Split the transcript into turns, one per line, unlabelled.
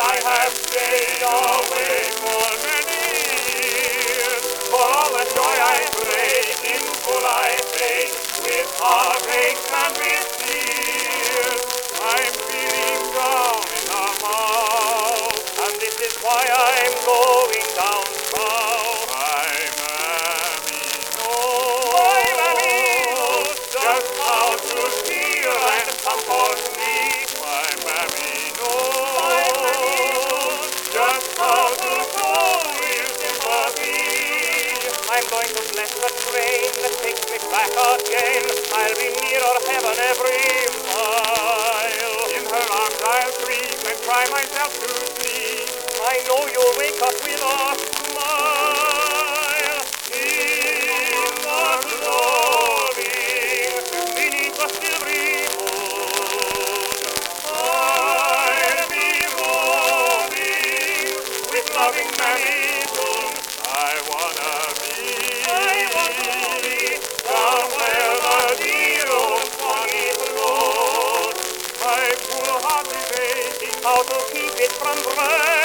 I have stayed away for many years. For all the joy I pray, in full I pay, with heartache and with tears. I'm feeling down in the mouth, and this is why I'm going down south. My mammy knows just how to steer and comfort me. My mammy knows just how to show real sympathy. I'm going to bless the train that takes me back again. I'll be nearer heaven every mile. In her arms I'll scream and cry myself to sleep. I know you'll wake up with a smile. In the gloaming, beneath the silvery moon, I'll be roaming with loving Mammy soon. I wanna be down where the dear old Swanee flows. My poor heart is aching how to keep it from breaking.